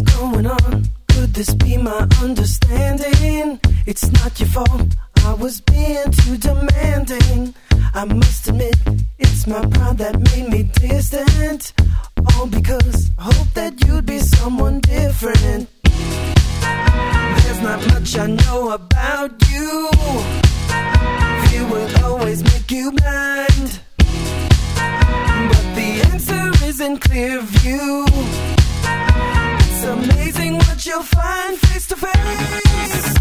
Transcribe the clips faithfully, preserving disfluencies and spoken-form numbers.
going on? Could this be my understanding? It's not your fault, I was being too demanding. I must admit, it's my pride that made me distant. All because I hope that you'd be someone different. There's not much I know about you. Fear will always make you blind. But the answer is in clear view. It's amazing what you'll find face to face.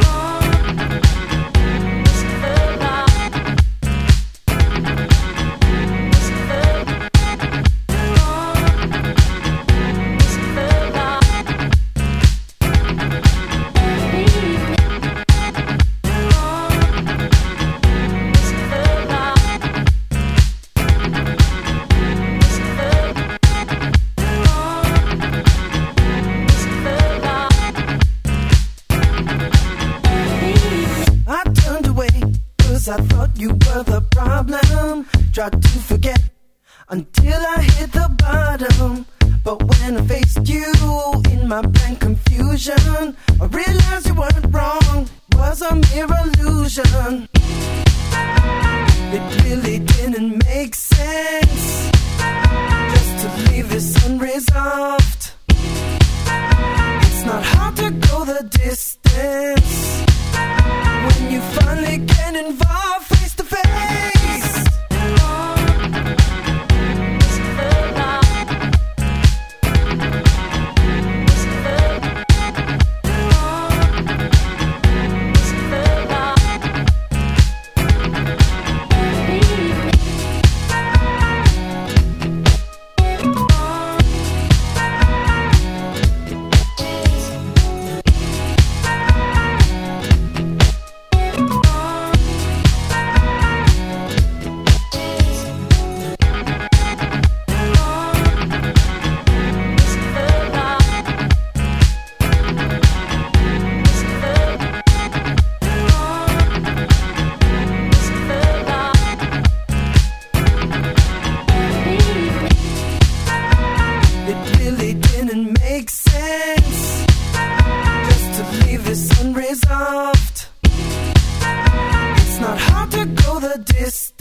I thought you were the problem. Tried to forget until I hit the bottom. But when I faced you in my blank confusion, I realized you weren't wrong. It was a mere illusion. It really didn't make sense just to leave this unresolved. It's not hard to go the distance when you finally get involved face to face. Unresolved. It's not hard to go the distance